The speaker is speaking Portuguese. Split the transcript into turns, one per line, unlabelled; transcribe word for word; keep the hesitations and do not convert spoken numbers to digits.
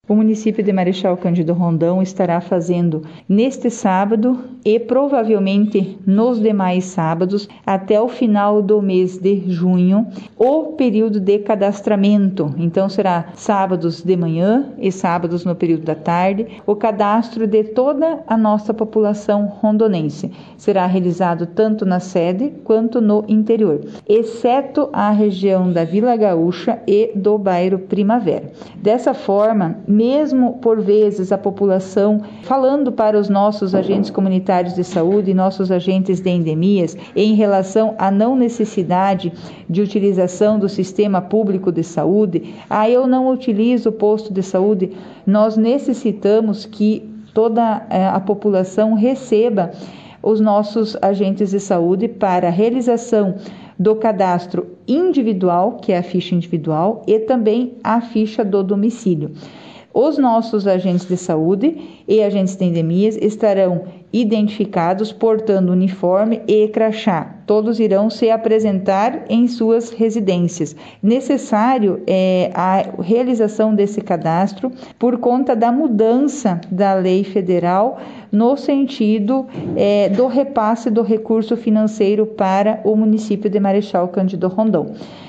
O município de Marechal Cândido Rondão estará fazendo neste sábado e provavelmente nos demais sábados até o final do mês de junho o período de cadastramento. Então será sábados de manhã e sábados no período da tarde o cadastro de toda a nossa população rondonense. Será realizado tanto na sede quanto no interior, exceto a região da Vila Gaúcha e do bairro Primavera. Dessa forma, mesmo por vezes a população falando para os nossos agentes comunitários de saúde e nossos agentes de endemias em relação à não necessidade de utilização do sistema público de saúde, ah, eu não utilizo o posto de saúde, nós necessitamos que toda a população receba os nossos agentes de saúde para a realização do cadastro individual, que é a ficha individual, e também a ficha do domicílio. Os nossos agentes de saúde e agentes de endemias estarão identificados portando uniforme e crachá. Todos irão se apresentar em suas residências. Necessário é a realização desse cadastro por conta da mudança da lei federal no sentido é, do repasse do recurso financeiro para o município de Marechal Cândido Rondão.